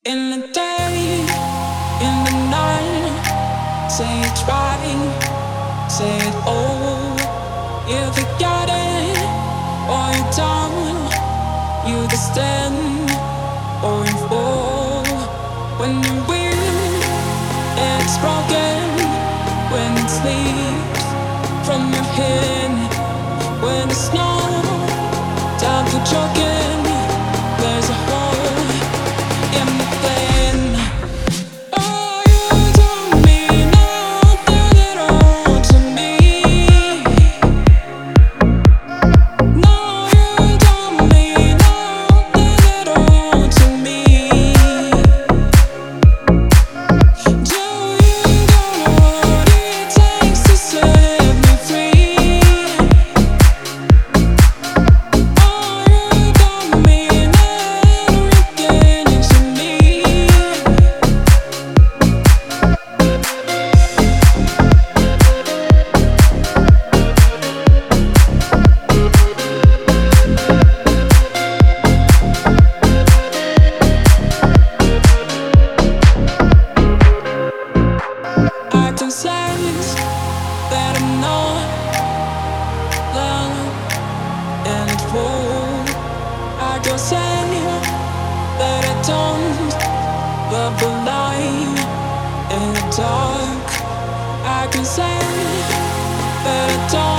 In the day, in the night, say it's right, say it all. You forgot it, or you don't. You can stand, or you fall. When you win, it's broken. When it sleeps from your head, when it's no time for joking, there's a hole in the plan. Oh, you don't mean nothing at all to me. No, you don't mean nothing at all to me. Do you know what it takes to set me free? Oh, you don't mean everything to me. I can sense that I'm not loved and full. I can sense that I don't love the light in the dark. I can sense that I don't.